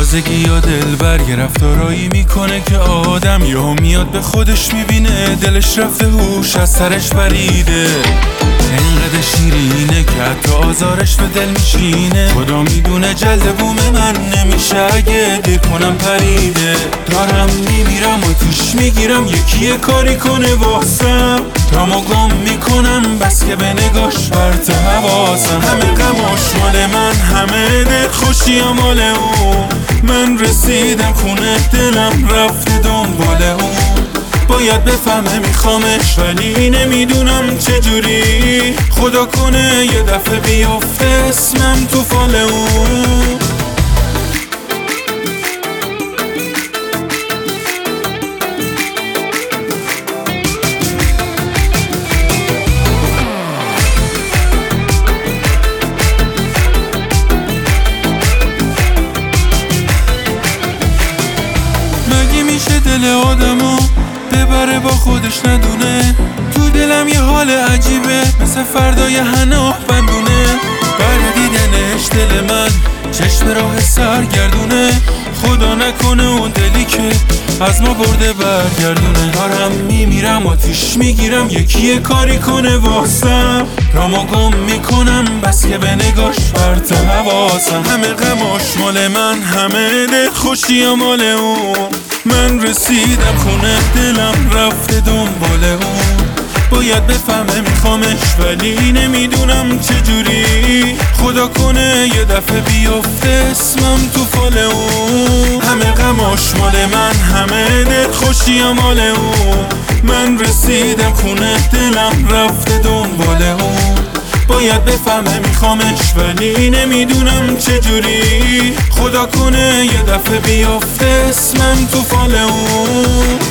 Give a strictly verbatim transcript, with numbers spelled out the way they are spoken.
تازگی یا دلبر یه رفتارایی میکنه که آدم یهو میاد به خودش میبینه دلش رفته هوش از سرش پریده. اینقدر شیرینه که حتی آزارش به دل میشینه. خدا میدونه جلد بوم من نمیشه اگه دیر کنم پریده. دارم میمیرم و توش میگیرم یکی یه کاری کنه واسم. رامو گم میکنم بس که به نگاش برت حواسم. همه غماش مال من، همه دل خوشی مال اون. من رسیدم خونه دلم رفته دنبال اون. باید بفهمه میخوامش ولی نمیدونم چجوری. خدا کنه یه دفعه بیافته اسمم تو فال اون. مگه میشه دل آدمو ببره با خودش ندونه؟ تو دلم یه حال عجیبه مثل فردای هناه بندونه. بر دیدنش دل من چشم راه سرگردونه. خدا نکنه اون دلی که از ما برده برگردونه. دارم میمیرم آتیش میگیرم یکی یه کاری کنه واسم. رامو گم میکنم بس که به نگاش برت حواسم. همه غماش مال من، همه دل خوشی مال اون. من رسیدم خونه دلم رفته دنبال اون. باید بفهمه میخوامش ولی نمیدونم چجوری. خدا کنه یه دفعه بیافته اسمم تو فال اون. همه غماش مال من، همه دل خوشی مال اون. من رسیدم خونه دلم رفته دنبال اون. باید بفهمه میخوامش ولی نمیدونم چجوری. خدا کنه یه دفعه بیافته اسمم تو فال اون.